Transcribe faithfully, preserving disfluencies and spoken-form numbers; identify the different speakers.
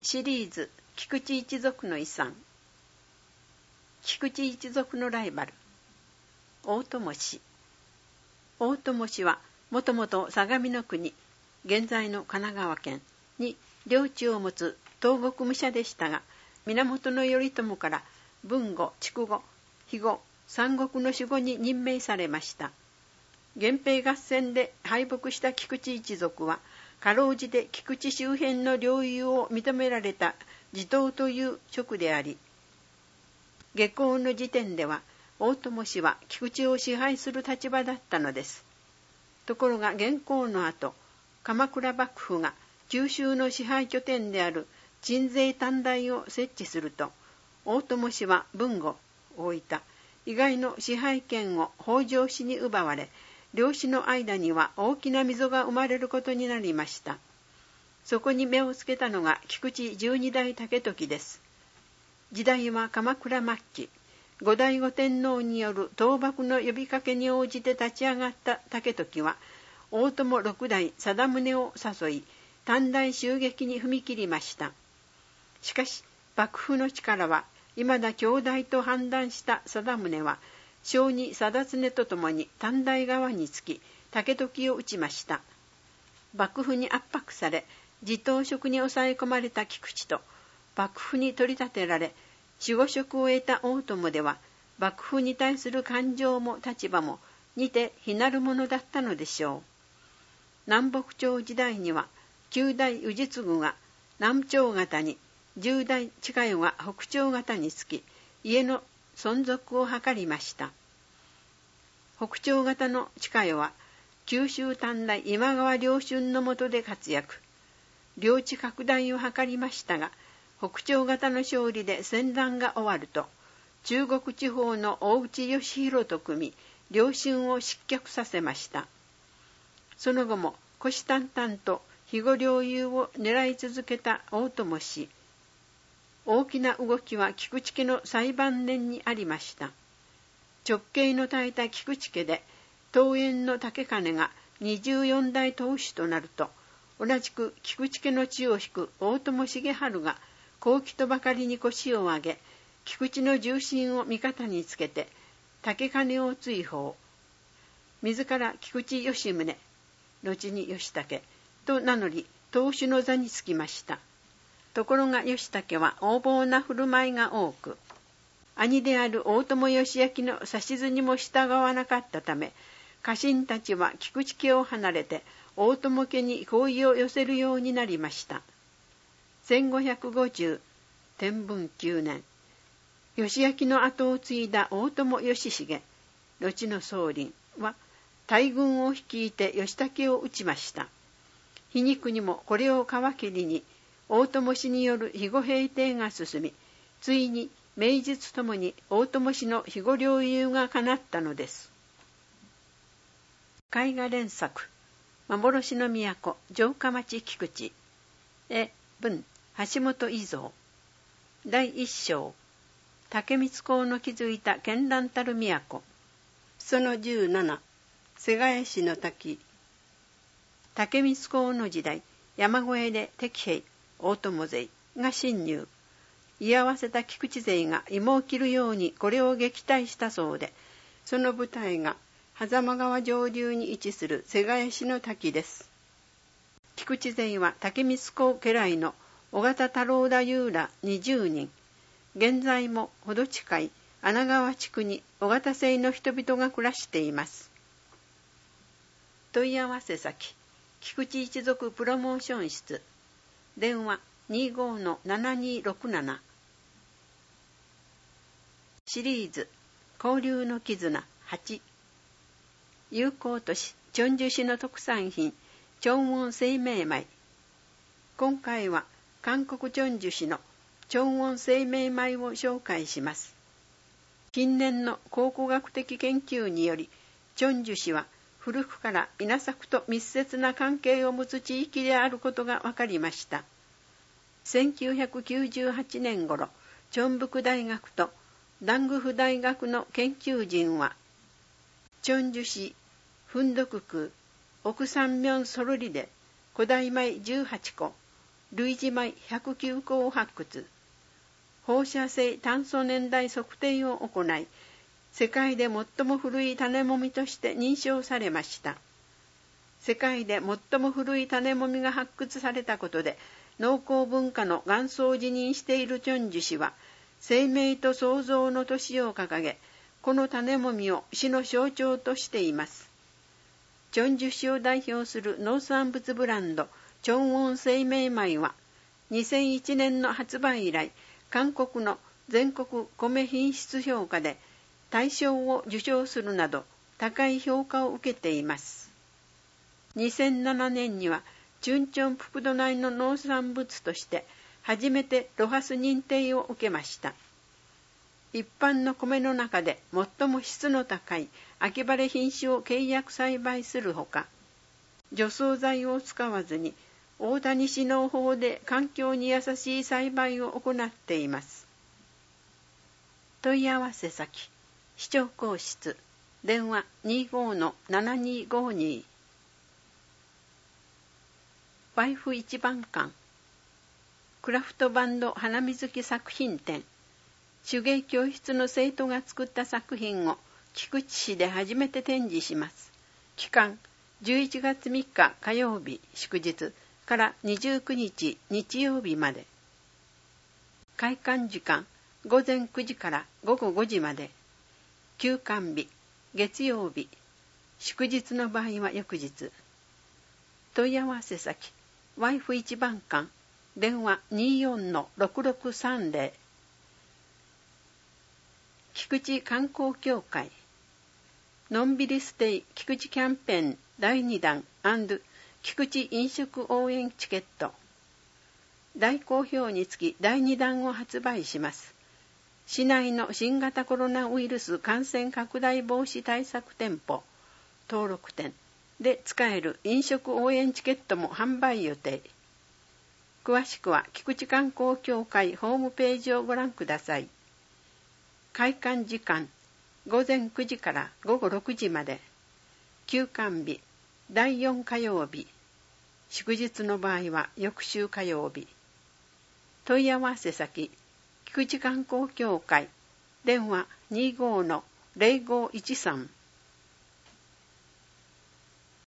Speaker 1: シリーズ菊池一族の遺産。菊池一族のライバル大友氏。大友氏はもともと相模の国、現在の神奈川県に領地を持つ東国武者でしたが、源頼朝から豊後、筑後、肥後、三国の守護に任命されました。源平合戦で敗北した菊池一族は、かろうじて菊池周辺の領有を認められた地頭という職であり、下校の時点では大友氏は菊池を支配する立場だったのです。ところが元寇の後、鎌倉幕府が九州の支配拠点である鎮西短大を設置すると、大友氏は豊後、大分以外の支配権を北条氏に奪われ、両氏の間には大きな溝が生まれることになりました。そこに目をつけたのが菊池十二代武時です。時代は鎌倉末期、後醍醐天皇による討幕の呼びかけに応じて立ち上がった武時は、大友六代貞宗を誘い、短大襲撃に踏み切りました。しかし、幕府の力は未だ強大と判断した貞宗は、小児貞常とともに短大側につき、武時を討ちました。幕府に圧迫され、地頭職に抑え込まれた菊池と、幕府に取り立てられ、守護職を得た大友では、幕府に対する感情も立場も似て非なるものだったのでしょう。南北朝時代には、九代氏次が南朝方に、十代親代が北朝方につき、家の存続を図りました。北朝方の親代は、九州短大今川良春の下で活躍。領地拡大を図りましたが、北朝方の勝利で戦乱が終わると、中国地方の大内義弘と組み、良春を失脚させました。その後も虎視眈々と肥後領有を狙い続けた大友氏。大きな動きは菊池家の最晩年にありました。直系の絶えた菊池家で、東園の竹兼がにじゅうよん代当主となると、同じく菊池家の血を引く大友重治が、好機とばかりに腰を上げ、菊池の重臣を味方につけて、竹兼を追放。自ら菊池吉宗、後に義武と名乗り、当主の座につきました。ところが義武は横暴な振る舞いが多く、兄である大友義明の指図にも従わなかったため、家臣たちは菊池家を離れて大友家に好意を寄せるようになりました。せんごひゃくごじゅう、天文きゅうねん、義明の後を継いだ大友義重、後の宗麟は大軍を率いて義武を討ちました。皮肉にもこれを皮切りに、大友氏による肥後平定が進み、ついに名実ともに大友氏の肥後領有が叶ったのです。絵画連作、幻の都、城下町菊池。絵、文、橋本伊蔵。第一章、竹光公の築いた絢爛たる都。その十七、瀬ヶ江市の滝。竹光公の時代、山越えで敵兵、大友勢が侵入。居合わせた菊池勢が芋を切るようにこれを撃退したそうで、その舞台が狭間川上流に位置する瀬ヶ江市の滝です。菊池勢は竹光公家来の尾形太郎太夫らにじゅうにん。現在もほど近い穴川地区に尾形姓の人々が暮らしています。問い合わせ先、菊池一族プロモーション室。電話 にじゅうごのななにーろくなな。シリーズ交流の絆はち。友好都市長寿市の特産品長温生命米。今回は韓国長寿市の長温生命米を紹介します。近年の考古学的研究により、長寿市は古くから稲作と密接な関係を持つ地域であることが分かりました。せんきゅうひゃくきゅうじゅうはちねん頃、長北大学と南宮府大学の研究人は、長寿市、奮読区、奥三明ソロリで古代米じゅうはちこ、 類似米ひゃくきゅうこを発掘。放射性炭素年代測定を行い、世界で最も古い種もみとして認証されました。世界で最も古い種もみが発掘されたことで、農耕文化の元祖を自認しているチョンジュ氏は、生命と創造の年を掲げ、この種もみを市の象徴としています。チョンジュ市を代表する農産物ブランド、チョンウォン生命米は、にせんいちねんの発売以来、韓国の全国米品質評価で大賞を受賞するなど、高い評価を受けています。にせんななねんには、チュンチョンプクド内の農産物として、初めてロハス認定を受けました。一般の米の中で最も質の高い秋晴れ品種を契約栽培するほか、除草剤を使わずに大谷市農法で環境に優しい栽培を行っています。問い合わせ先、市長公室、電話 にじゅうごのななにーごに。ワイフ一番館、クラフトバンド花水木作品展、手芸教室の生徒が作った作品を菊池市で初めて展示します。期間、じゅういちがつみっか火曜日祝日からにじゅうくにち日曜日まで。開館時間、ごぜんくじからごごごじまで。休館日、月曜日。祝日の場合は翌日。問い合わせ先、ワイフ一番館、電話 にじゅうよんのろくろくさんぜろ。菊池観光協会、のんびりステイ菊池キャンペーンだいにだん&菊池飲食応援チケット。大好評につきだいにだんを発売します。市内の新型コロナウイルス感染拡大防止対策店舗、登録店で使える飲食応援チケットも販売予定。詳しくは菊池観光協会ホームページをご覧ください。開館時間、ごぜんくじからごごろくじまで。休館日、だいよん火曜日。祝日の場合は翌週火曜日。問い合わせ先、菊池観光協会、電話 にじゅうごのぜろごいちさん。